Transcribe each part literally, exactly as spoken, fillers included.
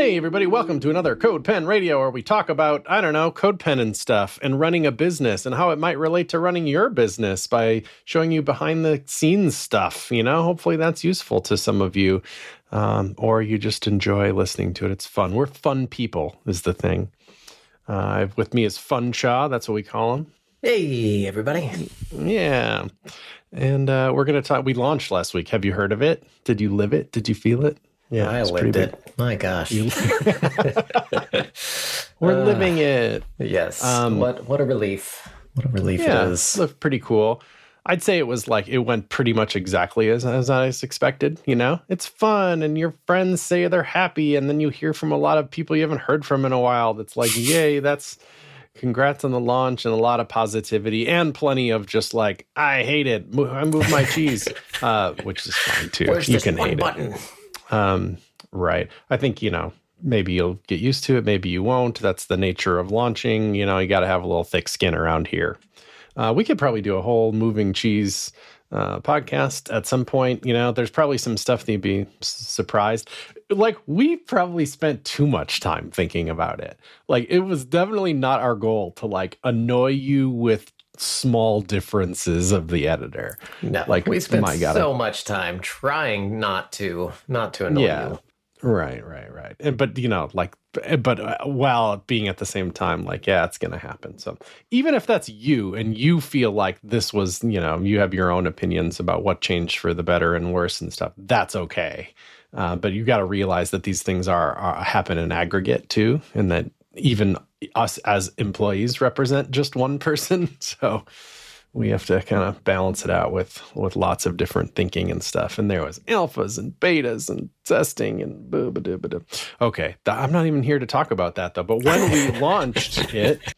Hey everybody, welcome to another CodePen Radio where we talk about, I don't know, CodePen and stuff and running a business and how it might relate to running your business by showing you behind the scenes stuff, you know? Hopefully that's useful to some of you, um, or you just enjoy listening to it. It's fun. We're fun people is the thing. Uh, with me is Fun Shaw, that's what we call him. Hey everybody. Yeah. And uh, we're going to talk, we launched last week. Have you heard of it? Did you live it? Did you feel it? Yeah, I lived it. My gosh. We're uh, living it. Yes. Um, what what a relief. What a relief yeah, it is. It looked pretty cool. I'd say it was like, it went pretty much exactly as, as I expected, you know? It's fun, and your friends say they're happy, and then you hear from a lot of people you haven't heard from in a while that's like, yay, that's, congrats on the launch, and a lot of positivity, and plenty of just like, I hate it, I moved my cheese, uh, which is fine too. Where's you this can one hate button? it. Um, right. I think, you know, maybe you'll get used to it. Maybe you won't. That's the nature of launching. You know, you got to have a little thick skin around here. Uh, we could probably do a whole moving cheese uh, podcast at some point. You know, there's probably some stuff that you'd be s- surprised. Like, we probably spent too much time thinking about it. Like, it was definitely not our goal to, like, annoy you with small differences of the editor. No, like we spent my God, so much time trying not to, not to annoy yeah. you. Right, right, right. And, but, you know, like, but uh, while being at the same time, like, yeah, it's going to happen. So even if that's you and you feel like this was, you know, you have your own opinions about what changed for the better and worse and stuff, that's okay. Uh, but you got to realize that these things are, are happen in aggregate too, and that even us as employees represent just one person. So we have to kind of balance it out with, with lots of different thinking and stuff. And there was alphas and betas and testing and blah, blah, blah, blah. Okay, th- I'm not even here to talk about that though. But when we launched it,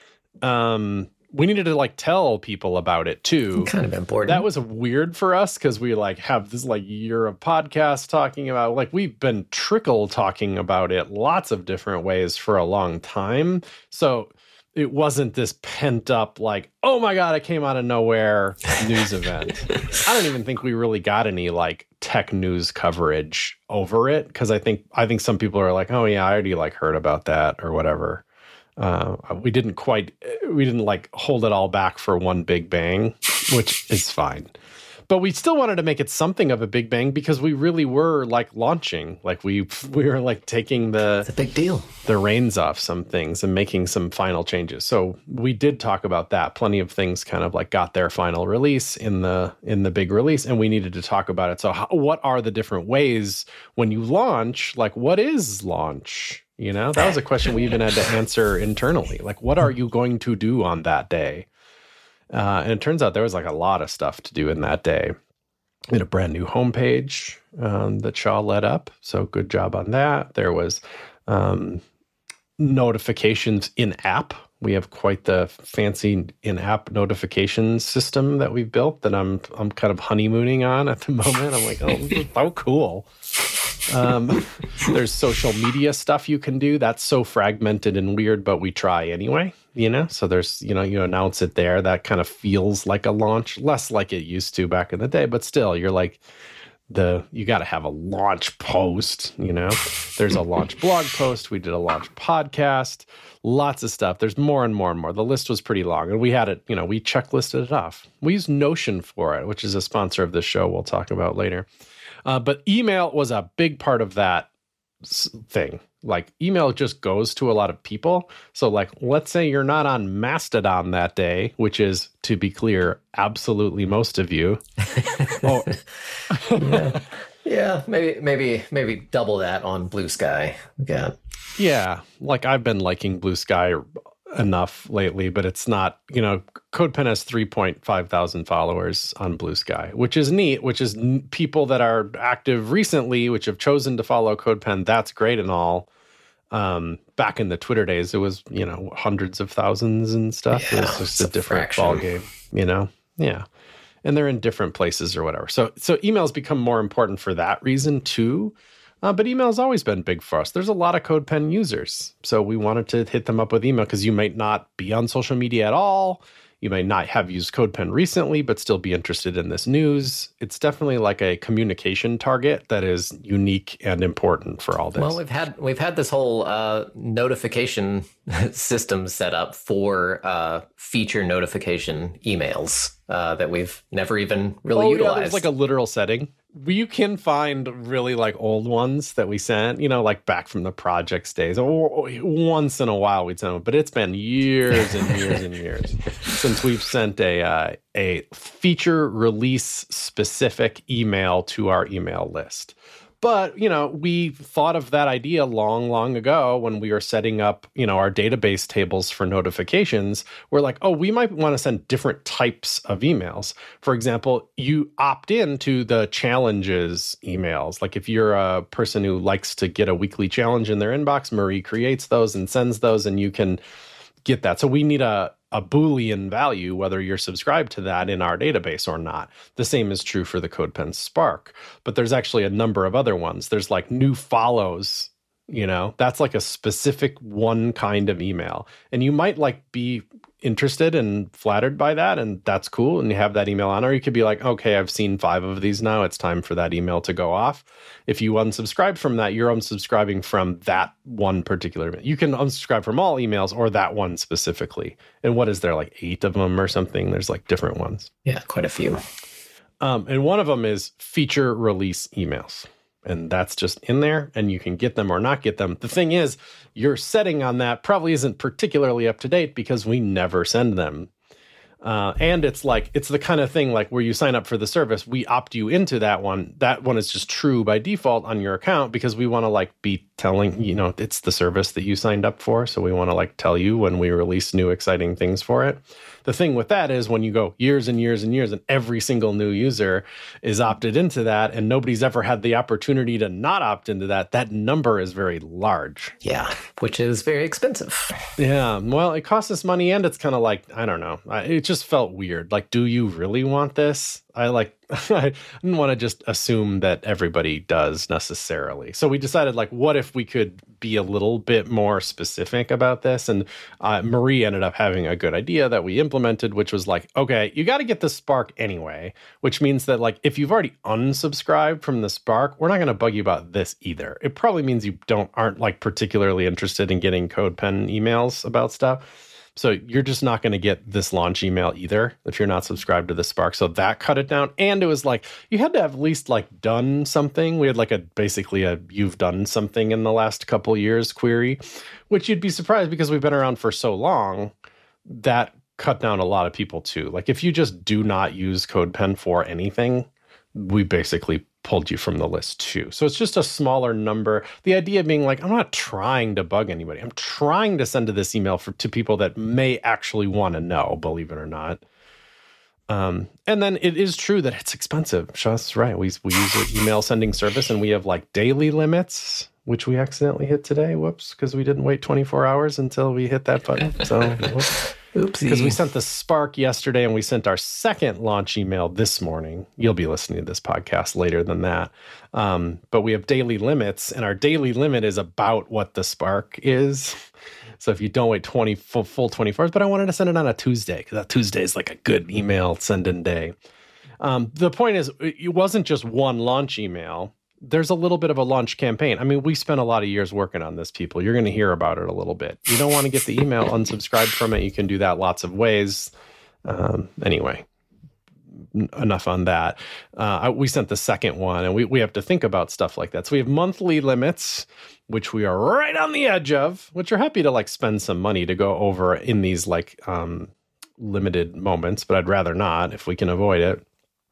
um, we needed to like tell people about it too. Kind of important. That was weird for us because we like have this like year of podcasts talking about, like, we've been trickle talking about it lots of different ways for a long time. So it wasn't this pent up like, oh my God, it came out of nowhere news event. I don't even think we really got any like tech news coverage over it because I think I think some people are like, oh yeah, I already like heard about that or whatever. Uh, we didn't quite, we didn't like hold it all back for one big bang, which is fine. But we still wanted to make it something of a big bang because we really were like launching, like we we were like taking the it's a big deal, the reins off some things and making some final changes. So we did talk about that. Plenty of things kind of like got their final release in the in the big release, and we needed to talk about it. So how, what are the different ways when you launch? Like, what is launch? You know, that was a question we even had to answer internally. Like, what are you going to do on that day? Uh, and it turns out there was like a lot of stuff to do in that day. We had a brand new homepage um, that Shaw led up. So good job on that. There was um, notifications in app. We have quite the fancy in-app notification system that we've built that I'm I'm kind of honeymooning on at the moment. I'm like, oh, this is so cool. Um, there's social media stuff you can do. That's so fragmented and weird, but we try anyway, you know? So there's, you know, you announce it there. That kind of feels like a launch, less like it used to back in the day, but still you're like, the you got to have a launch post, you know? There's a launch blog post. We did a launch podcast, lots of stuff. There's more and more and more. The list was pretty long, and we had it, you know, we checklisted it off. We used Notion for it, which is a sponsor of this show we'll talk about later. Uh, but email was a big part of that thing. Like, email just goes to a lot of people. So like, let's say you're not on Mastodon that day, which is, to be clear, absolutely most of you. oh. yeah. yeah, maybe, maybe, maybe double that on Blue Sky. Yeah. Yeah. Like, I've been liking Blue Sky enough lately, but it's not, you know, CodePen has three point five thousand followers on Blue Sky, which is neat, which is n- people that are active recently, which have chosen to follow CodePen. That's great and all. Um, back in the Twitter days, it was, you know, hundreds of thousands and stuff. Yeah, it was just a, a different fraction. ball game, you know? Yeah. And they're in different places or whatever. So, so emails become more important for that reason too. Uh, but email has always been big for us. There's a lot of CodePen users. So we wanted to hit them up with email because you might not be on social media at all. You may not have used CodePen recently, but still be interested in this news. It's definitely like a communication target that is unique and important for all this. Well, we've had we've had this whole uh, notification system set up for uh, feature notification emails uh, that we've never even really oh, utilized. Yeah, there's like a literal setting. You can find really like old ones that we sent, you know, like back from the projects days. Or once in a while we'd send them, but it's been years and years and years since we've sent a uh, a feature release specific email to our email list. But, you know, we thought of that idea long, long ago when we were setting up, you know, our database tables for notifications. We're like, oh, we might want to send different types of emails. For example, you opt into the challenges emails. Like if you're a person who likes to get a weekly challenge in their inbox, Marie creates those and sends those, and you can get that. So we need a a Boolean value, whether you're subscribed to that in our database or not. The same is true for the CodePen Spark, but there's actually a number of other ones. There's like new follows, you know, that's like a specific one kind of email. And you might like be interested and flattered by that, and that's cool, and you have that email on. Or you could be like, okay, I've seen five of these now. It's time for that email to go off. If you unsubscribe from that, you're unsubscribing from that one particular. You can unsubscribe from all emails or that one specifically. And what is there, like eight of them or something? There's like different ones. Yeah, quite a few. Um, and one of them is feature release emails. And that's just in there, and you can get them or not get them. The thing is, your setting on that probably isn't particularly up to date because we never send them. Uh, and it's like, it's the kind of thing like where you sign up for the service, we opt you into that one. That one is just true by default on your account because we want to like be telling, you know, it's the service that you signed up for. So we want to like tell you when we release new exciting things for it. The thing with that is when you go years and years and years and every single new user is opted into that and nobody's ever had the opportunity to not opt into that, that number is very large. Yeah, which is very expensive. Yeah, well, it costs us money and it's kind of like, I don't know, it just felt weird. Like, do you really want this? I like, I didn't want to just assume that everybody does necessarily. So we decided, like, what if we could be a little bit more specific about this? And uh, Marie ended up having a good idea that we implemented, which was like, okay, you got to get the Spark anyway, which means that, like, if you've already unsubscribed from the Spark, we're not going to bug you about this either. It probably means you don't aren't like particularly interested in getting CodePen emails about stuff. So you're just not going to get this launch email either if you're not subscribed to the Spark. So that cut it down. And it was like, you had to have at least like done something. We had like a basically a you've done something in the last couple years query, which you'd be surprised because we've been around for so long. That cut down a lot of people too. Like if you just do not use CodePen for anything, we basically pulled you from the list too. So it's just a smaller number. The idea being like, I'm not trying to bug anybody. I'm trying to send to this email for to people that may actually want to know, believe it or not. Um, and then it is true that it's expensive. Shaw's right. We, we use an email sending service and we have like daily limits, which we accidentally hit today. Whoops. Because we didn't wait twenty-four hours until we hit that button. So whoops. Oopsie. Because we sent the Spark yesterday and we sent our second launch email this morning. You'll be listening to this podcast later than that. Um, but we have daily limits, and our daily limit is about what the Spark is. So if you don't wait twenty full, full twenty-four hours, but I wanted to send it on a Tuesday because that Tuesday is like a good email send-in day. Um, the point is, it wasn't just one launch email. There's a little bit of a launch campaign. I mean, we spent a lot of years working on this, people. You're going to hear about it a little bit. You don't want to get the email, unsubscribe from it. You can do that lots of ways. Um, anyway, n- enough on that. Uh, we sent the second one, and we, we have to think about stuff like that. So we have monthly limits, which we are right on the edge of, which are happy to like spend some money to go over in these like um, limited moments, but I'd rather not if we can avoid it.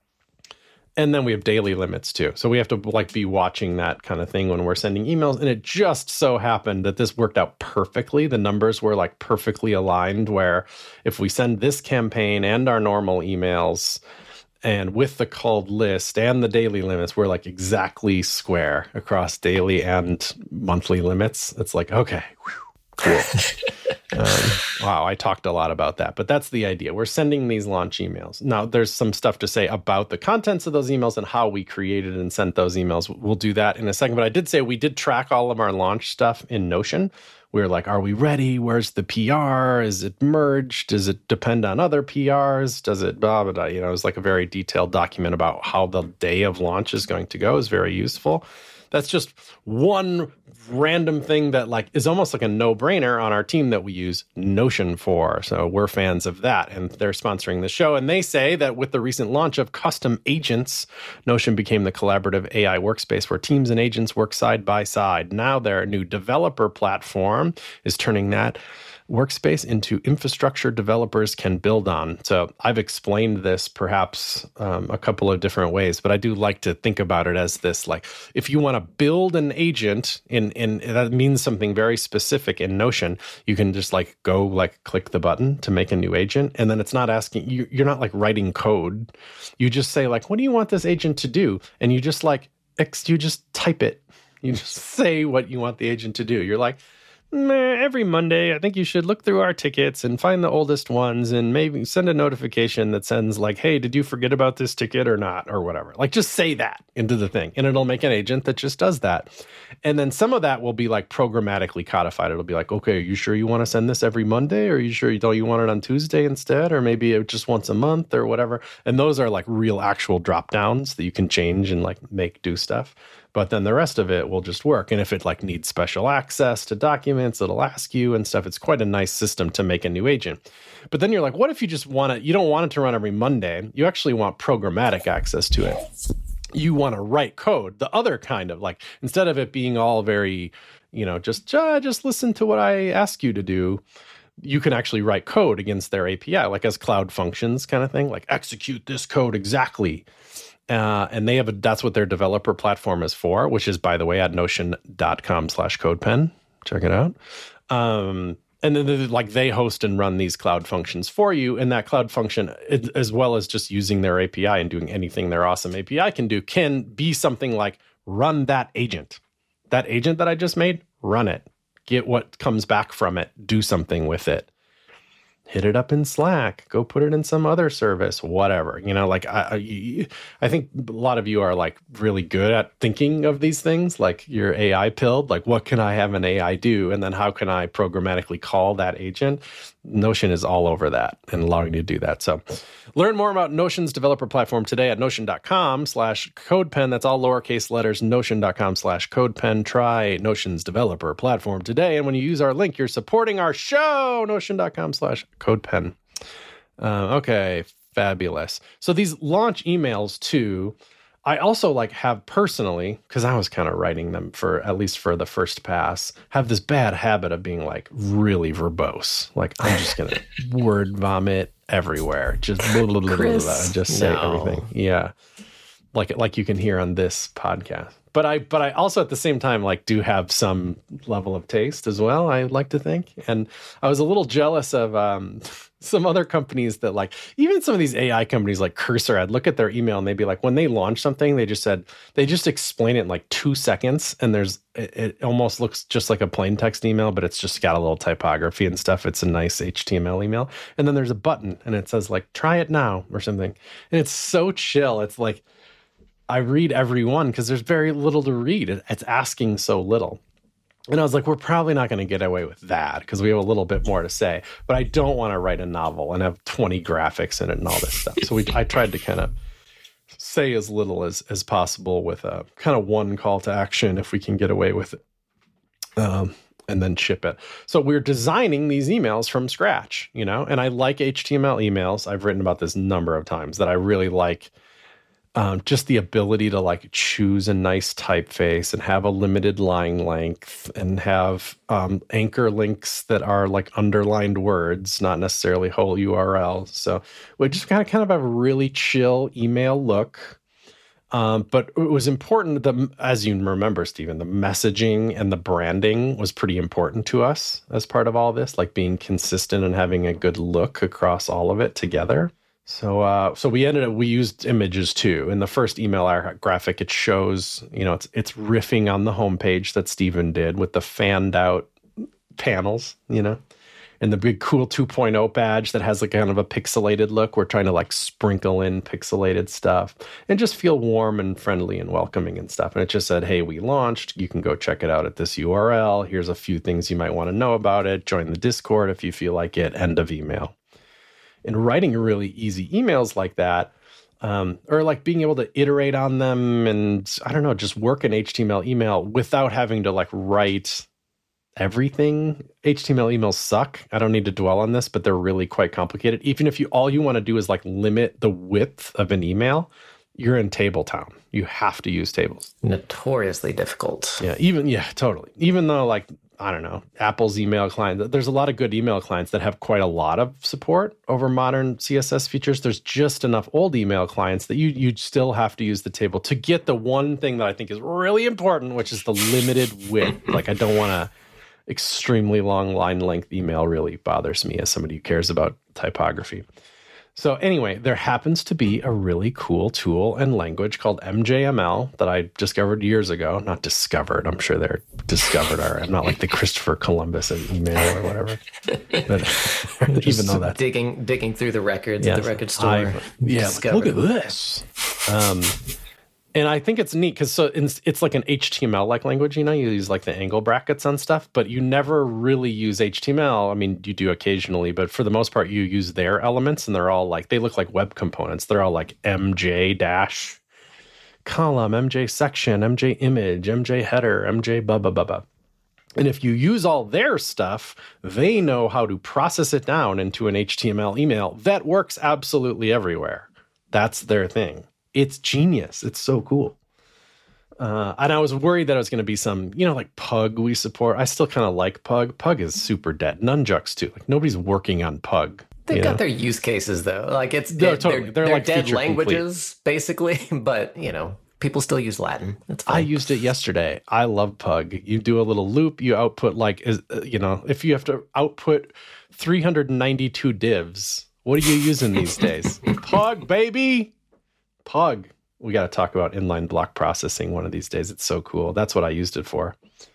And then we have daily limits too. So we have to like be watching that kind of thing when we're sending emails. And it just so happened that this worked out perfectly. The numbers were like perfectly aligned where if we send this campaign and our normal emails and with the called list and the daily limits, we're like exactly square across daily and monthly limits. It's like, okay, whew, cool. Um, wow, I talked a lot about that, but that's the idea. We're sending these launch emails. Now, there's some stuff to say about the contents of those emails and how we created and sent those emails. We'll do that in a second, but I did say we did track all of our launch stuff in Notion, we were like, are we ready? Where's the P R? Is it merged? Does it depend on other P Rs? Does it blah, blah, blah? You know, it was like a very detailed document about how the day of launch is going to go. Is very useful. That's just one random thing that like is almost like a no-brainer on our team that we use Notion for. So we're fans of that, and they're sponsoring the show. And they say that with the recent launch of custom agents, Notion became the collaborative A I workspace where teams and agents work side by side. Now their new developer platform is turning that workspace into infrastructure developers can build on. So I've explained this perhaps um, a couple of different ways, but I do like to think about it as this, like, if you want to build an agent in, in that means something very specific in Notion, you can just like go like click the button to make a new agent. And then it's not asking you, you're not like writing code. You just say like, what do you want this agent to do? And you just like, you just type it. You just say what you want the agent to do. You're like, every Monday, I think you should look through our tickets and find the oldest ones and maybe send a notification that sends like, hey, did you forget about this ticket or not, or whatever. Like, just say that into the thing, and it'll make an agent that just does that. And then some of that will be like programmatically codified. It'll be like, okay, are you sure you want to send this every Monday? Or are you sure you don't you want it on Tuesday instead? Or maybe it just once a month or whatever. And those are like real actual drop downs that you can change and like make do stuff. But then the rest of it will just work. And if it like needs special access to documents, it'll ask you and stuff. It's quite a nice system to make a new agent. But then you're like, what if you just want it? You don't want it to run every Monday. You actually want programmatic access to it. You want to write code, the other kind of like, instead of it being all very, you know, just, uh, just listen to what I ask you to do. You can actually write code against their A P I, like as Cloud Functions kind of thing, like execute this code exactly. Uh, and they have a, that's what their developer platform is for, which is, by the way, at notion.com slash codepen. Check it out. Um, and then like they host and run these Cloud Functions for you. And that Cloud Function, it, as well as just using their A P I and doing anything their awesome A P I can do, can be something like run that agent. That agent that I just made, run it. Get what comes back from it. Do something with it. Hit it up in Slack, go put it in some other service, whatever. You know, like I, I, I think a lot of you are like really good at thinking of these things, like you're A I pilled, like what can I have an A I do? And then how can I programmatically call that agent? Notion is all over that and allowing you to do that. So learn more about Notion's developer platform today at notion.com slash codepen. That's all lowercase letters, notion.com slash codepen. Try Notion's developer platform today. And when you use our link, you're supporting our show, notion.com slash codepen. Uh, okay, fabulous. So these launch emails too, I also like have personally, because I was kind of writing them for, at least for the first pass, have this bad habit of being like really verbose. Like I'm just going to word vomit everywhere. Just blah, blah, blah, blah, blah, just say no. everything. Yeah. Like, like you can hear on this podcast. But I, but I also at the same time, like do have some level of taste as well. I like to think. And I was a little jealous of um, some other companies that like, even some of these A I companies like Cursor, I'd look at their email and they'd be like, when they launch something, they just said, they just explain it in like two seconds. And there's, it, it almost looks just like a plain text email, but it's just got a little typography and stuff. It's a nice H T M L email. And then there's a button and it says like, try it now or something. And it's so chill. It's like, I read every one because there's very little to read. It's asking so little. And I was like, we're probably not going to get away with that because we have a little bit more to say. But I don't want to write a novel and have twenty graphics in it and all this stuff. So we, I tried to kind of say as little as, as possible with a kind of one call to action if we can get away with it. Um, and then ship it. So we're designing these emails from scratch, you know, and I like H T M L emails. I've written about this a number of times that I really like. Um, just the ability to like choose a nice typeface and have a limited line length and have um, anchor links that are like underlined words, not necessarily whole U R Ls. So we just kind of kind of have a really chill email look. Um, but it was important that, as you remember, Stephen, the messaging and the branding was pretty important to us as part of all this, like being consistent and having a good look across all of it together. So, uh, so we ended up, we used images too. In the first email our graphic, it shows, you know, it's, it's riffing on the homepage that Stephen did with the fanned out panels, you know, and the big cool two point oh badge that has like kind of a pixelated look. We're trying to like sprinkle in pixelated stuff and just feel warm and friendly and welcoming and stuff. And it just said, hey, we launched. You can go check it out at this U R L. Here's a few things you might want to know about it. Join the Discord if you feel like it. End of email. And writing really easy emails like that, um, or like being able to iterate on them and, I don't know, just work an H T M L email without having to like write everything. H T M L emails suck. I don't need to dwell on this, but they're really quite complicated. Even if you all you want to do is like limit the width of an email, you're in table town. You have to use tables. Notoriously difficult. Yeah, even yeah, totally. Even though like I don't know, Apple's email client, there's a lot of good email clients that have quite a lot of support over modern C S S features. There's just enough old email clients that you you still have to use the table to get the one thing that I think is really important, which is the limited width. Like I don't want to extremely long line length email really bothers me as somebody who cares about typography. So anyway, there happens to be a really cool tool and language called M J M L that I discovered years ago. Not discovered. I'm sure they're discovered already. I'm not like the Christopher Columbus of email or whatever. But even though that's digging digging through the records yes, at the record store. I, yeah, like, look at this. Um, And I think it's neat because so it's, it's like an H T M L-like language, you know, you use like the angle brackets on stuff, but you never really use H T M L. I mean, you do occasionally, but for the most part, you use their elements and they're all like, they look like web components. They're all like M J dash column, M J section, M J image, M J header, M J blah, blah, blah, blah. And if you use all their stuff, they know how to process it down into an H T M L email that works absolutely everywhere. That's their thing. It's genius. It's so cool. Uh, and I was worried that it was going to be some, you know, like Pug we support. I still kind of like Pug. Pug is super dead. Nunjucks too. Like nobody's working on Pug. They've got know? their use cases though. Like it's they're, dead, totally. they're, they're, they're like dead languages complete. Basically, but you know, people still use Latin. It's fine. I used it yesterday. I love Pug. You do a little loop. You output like, is you know, if you have to output three hundred ninety-two divs, what are you using these days? Pug, baby. Pug. We got to talk about inline block processing one of these days. It's so cool. That's what I used it for.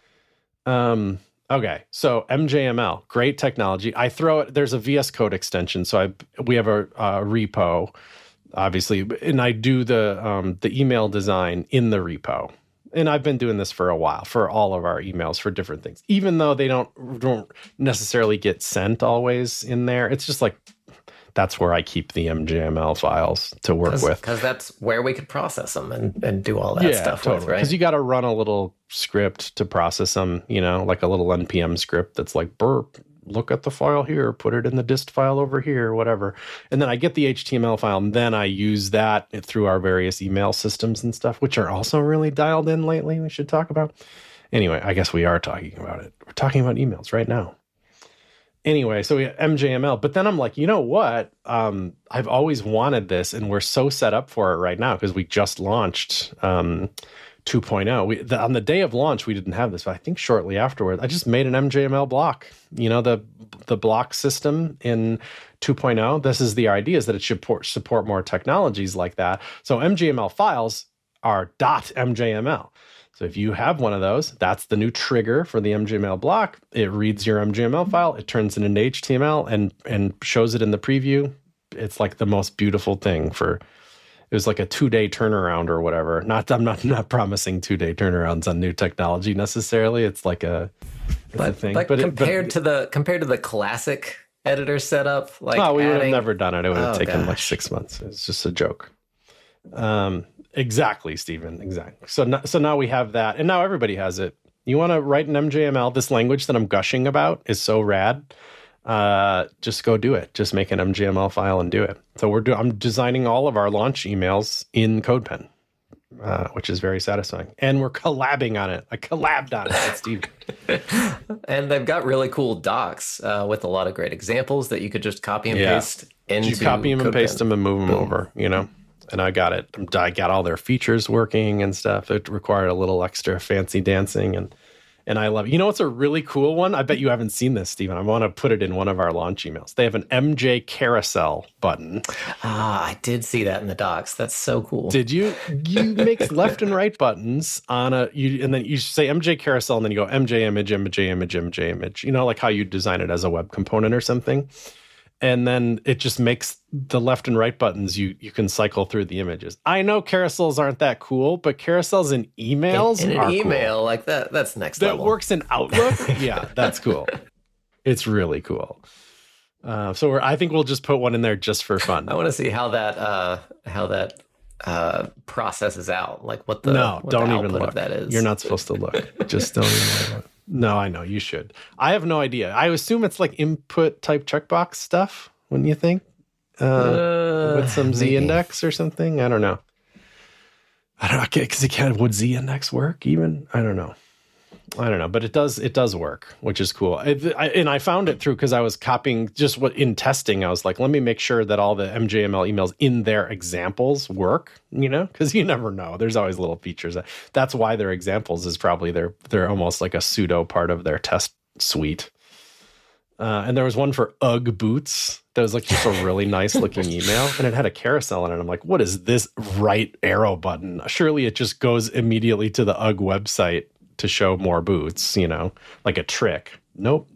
Um, okay, so M J M L, great technology. I throw it. There's a V S Code extension, so I we have a, a repo, obviously, and I do the um, the email design in the repo. And I've been doing this for a while for all of our emails for different things, even though they don't don't necessarily get sent always in there. It's just like. That's where I keep the M J M L files to work Cause, with. Because that's where we could process them and, and do all that yeah, stuff totally. with, right? Because you got to run a little script to process them, you know, like a little N P M script that's like, burp, look at the file here, put it in the dist file over here, whatever. And then I get the H T M L file, and then I use that through our various email systems and stuff, which are also really dialed in lately, we should talk about. Anyway, I guess we are talking about it. We're talking about emails right now. Anyway, so we have M J M L, but then I'm like, you know what? Um, I've always wanted this, and we're so set up for it right now because we just launched um, two point oh. We, the, on the day of launch, we didn't have this, but I think shortly afterwards, I just made an M J M L block. You know, the the block system in two point oh. This is the idea, is that it should support, support more technologies like that. So M J M L files are .mjml. So if you have one of those, that's the new trigger for the M J M L block. It reads your M J M L file, it turns it into H T M L and and shows it in the preview. It's like the most beautiful thing for, it was like a two-day turnaround or whatever. Not I'm not not promising two-day turnarounds on new technology necessarily. It's like a, it's but, a thing. But, but compared it, but, to the compared to the classic editor setup, like no, we adding, would have never done it. It would have oh, taken gosh. like six months. It's just a joke. Um Exactly, Stephen. Exactly. So, no, so now we have that, and now everybody has it. You want to write an M J M L? This language that I'm gushing about is so rad. Uh, just go do it. Just make an M J M L file and do it. So we're do- I'm designing all of our launch emails in CodePen, uh, which is very satisfying. And we're collabing on it. I collabed on it with Steve. And they've got really cool docs uh, with a lot of great examples that you could just copy and yeah. paste into. You copy them and CodePen. paste them and move them Boom. over. You know. And I got it. I got all their features working and stuff. It required a little extra fancy dancing, and And I love it. You know what's a really cool one? I bet you haven't seen this, Stephen. I want to put it in one of our launch emails. They have an M J carousel button. Ah, I did see that in the docs. That's so cool. Did you? You make left and right buttons on a, you, and then you say M J carousel, and then you go M J image, M J image, M J image. You know, like how you design it as a web component or something. And then it just makes the left and right buttons, you you can cycle through the images. I know carousels aren't that cool, but carousels in emails in, in an are email cool. Like that, that's next that level. That works in Outlook? Yeah, that's cool. It's really cool. Uh, so we're, I think we'll just put one in there just for fun. I want to see how that uh, how that uh, processes out. Like what the, no, what don't the even output look. of that is. You're not supposed to look. Just don't even look. No, I know, you should. I have no idea. I assume it's like input type checkbox stuff. Wouldn't you think? Uh, uh, with some maybe. Z index or something? I don't know. I don't know. Because it can, would Z index work even? I don't know. I don't know. But it does. It does work, which is cool. It, I, and I found it through because I was copying just what in testing. I was like, let me make sure that all the M J M L emails in their examples work. You know, because you never know. There's always little features. That's why their examples is probably they're they're almost like a pseudo part of their test suite. Uh, and there was one for Ugg boots that was like just a really nice looking email, and it had a carousel in it. I'm like, what is this right arrow button? Surely it just goes immediately to the Ugg website to show more boots, you know, like a trick. Nope.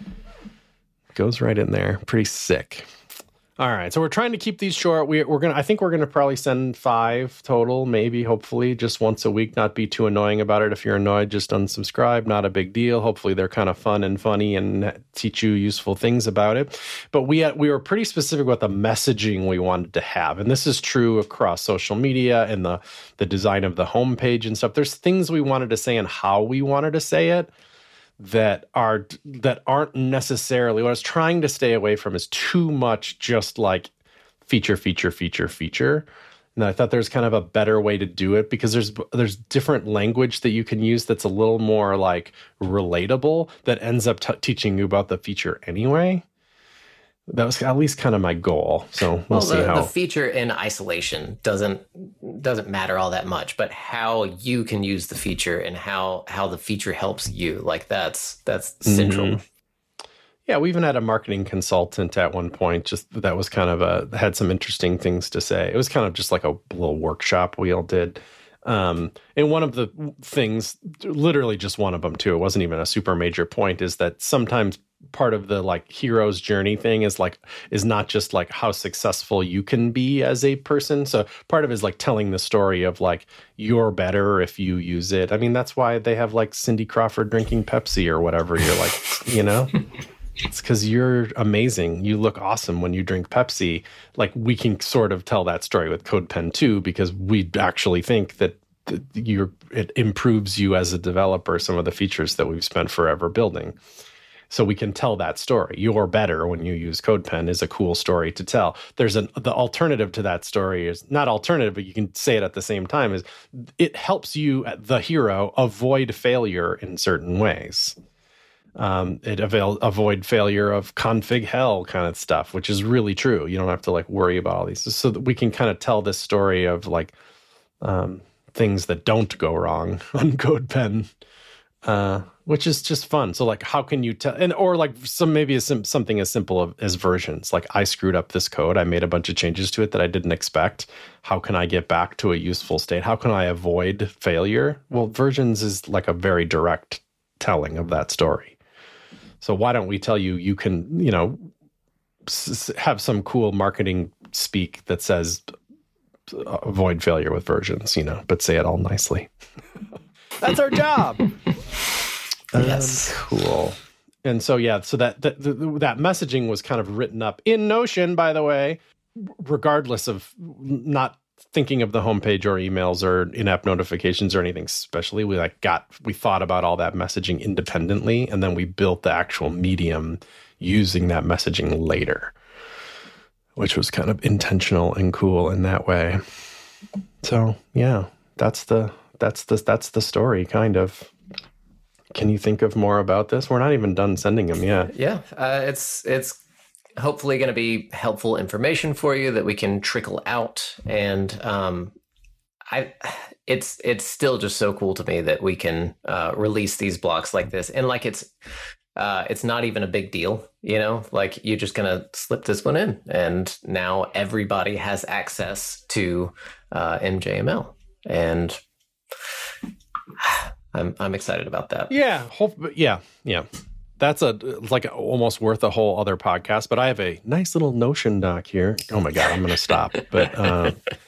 Goes right in there. Pretty sick. All right. So we're trying to keep these short. We, we're going to, I think we're going to probably send five total, maybe, hopefully, just once a week. Not be too annoying about it. If you're annoyed, just unsubscribe. Not a big deal. Hopefully they're kind of fun and funny and teach you useful things about it. But we had, we were pretty specific about the messaging we wanted to have. And this is true across social media and the, the design of the homepage and stuff. There's things we wanted to say and how we wanted to say it that are that aren't necessarily what I was trying to stay away from is too much just like feature, feature, feature, feature. And I thought there's kind of a better way to do it because there's there's different language that you can use that's a little more like relatable that ends up t- teaching you about the feature anyway. That was at least kind of my goal. So we'll, well see the, how the feature in isolation doesn't doesn't matter all that much, but how you can use the feature and how how the feature helps you, like that's that's central. Mm-hmm. Yeah, we even had a marketing consultant at one point. Just that was kind of a had some interesting things to say. It was kind of just like a little workshop we all did. Um, and one of the things, literally just one of them too, it wasn't even a super major point, is that sometimes part of the like hero's journey thing is like is not just like how successful you can be as a person. So part of it is like telling the story of like you're better if you use it. I mean, that's why they have like Cindy Crawford drinking Pepsi or whatever. You're like, you know, it's because you're amazing. You look awesome when you drink Pepsi. Like we can sort of tell that story with CodePen too, because we actually think that you're it improves you as a developer. Some of the features that we've spent forever building. So we can tell that story. You're better when you use CodePen is a cool story to tell. There's an the alternative to that story is not alternative, but you can say it at the same time is it helps you, the hero, avoid failure in certain ways. Um, it avail, avoid failure of config hell kind of stuff, which is really true. You don't have to like worry about all these. So that we can kind of tell this story of like um, things that don't go wrong on CodePen. Uh, which is just fun. So like, how can you tell, and, or like some, maybe as sim- something as simple as versions, like I screwed up this code. I made a bunch of changes to it that I didn't expect. How can I get back to a useful state? How can I avoid failure? Well, versions is like a very direct telling of that story. So why don't we tell you, you can, you know, s- have some cool marketing speak that says avoid failure with versions, you know, but say it all nicely. That's our job. Yes. Um, cool. And so, yeah, so that, that that messaging was kind of written up in Notion, by the way, regardless of not thinking of the homepage or emails or in-app notifications or anything. Especially, we like got we thought about all that messaging independently, and then we built the actual medium using that messaging later, which was kind of intentional and cool in that way. So, yeah, that's the that's the that's the story, kind of. Can you think of more about this? We're not even done sending them yet. Yeah, uh, it's it's hopefully going to be helpful information for you that we can trickle out. And um, I, it's it's still just so cool to me that we can uh, release these blocks like this, and like it's uh, it's not even a big deal, you know. Like you're just gonna slip this one in, and now everybody has access to uh, M J M L, and I'm I'm excited about that. Yeah, hope, yeah, yeah. That's a like almost worth a whole other podcast. But I have a nice little Notion doc here. Oh my god, I'm going to stop. But uh,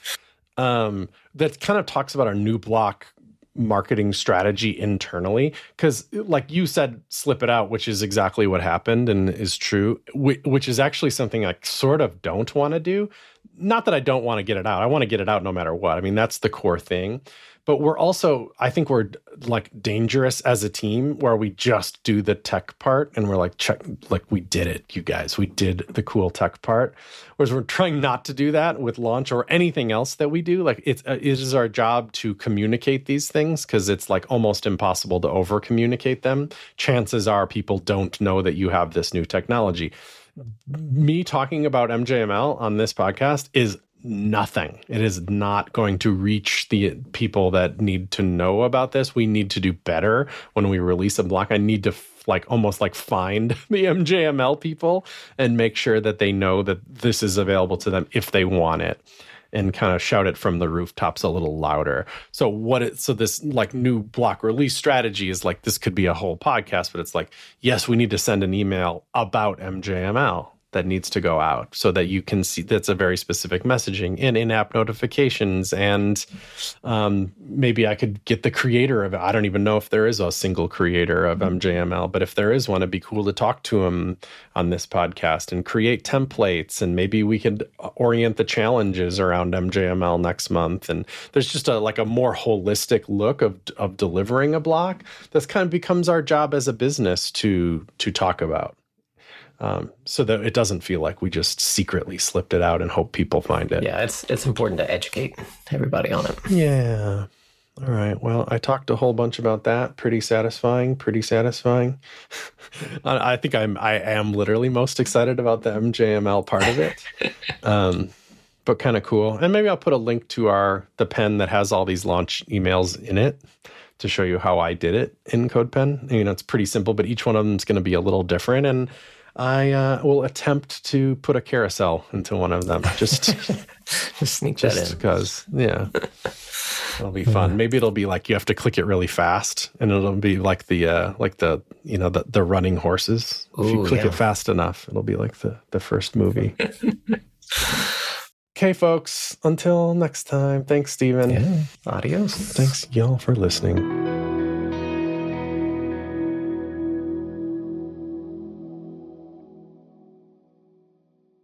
um, that kind of talks about our new block marketing strategy internally. Because, like you said, slip it out, which is exactly what happened and is true. Which is actually something I sort of don't want to do. Not that I don't want to get it out. I want to get it out no matter what. I mean, that's the core thing. But we're also, I think we're like dangerous as a team where we just do the tech part and we're like, check, like we did it, you guys. We did the cool tech part. Whereas we're trying not to do that with launch or anything else that we do. Like it's, it is our job to communicate these things because it's like almost impossible to over communicate them. Chances are people don't know that you have this new technology. Me talking about M J M L on this podcast is nothing. It is not going to reach the people that need to know about this. We need to do better when we release a block. I need to like almost like find the M J M L people and make sure that they know that this is available to them if they want it, and kind of shout it from the rooftops a little louder. So what it, so this like new block release strategy is like, this could be a whole podcast, but it's like, yes, we need to send an email about M J M L that needs to go out so that you can see that's a very specific messaging in in-app notifications. And um, maybe I could get the creator of it. I don't even know if there is a single creator of M J M L, but if there is one, it'd be cool to talk to him on this podcast and create templates. And maybe we could orient the challenges around M J M L next month. And there's just a like a more holistic look of of delivering a block. That's kind of becomes our job as a business to to talk about. Um, so that it doesn't feel like we just secretly slipped it out and hope people find it. Yeah, it's it's important to educate everybody on it. Yeah. All right. Well, I talked a whole bunch about that. Pretty satisfying. Pretty satisfying. I think I'm I am literally most excited about the M J M L part of it. um, but kind of cool. And maybe I'll put a link to our the pen that has all these launch emails in it to show you how I did it in CodePen. You know, it's pretty simple, but each one of them is going to be a little different. And I uh, will attempt to put a carousel into one of them. Just, just sneak just that in. Because, yeah, it'll be fun. Yeah. Maybe it'll be like you have to click it really fast, and it'll be like the uh, like the you know the the running horses. Ooh, if you click yeah. it fast enough, it'll be like the the first movie. Okay, folks. Until next time. Thanks, Stephen. Yeah. Adios. Thanks, y'all, for listening.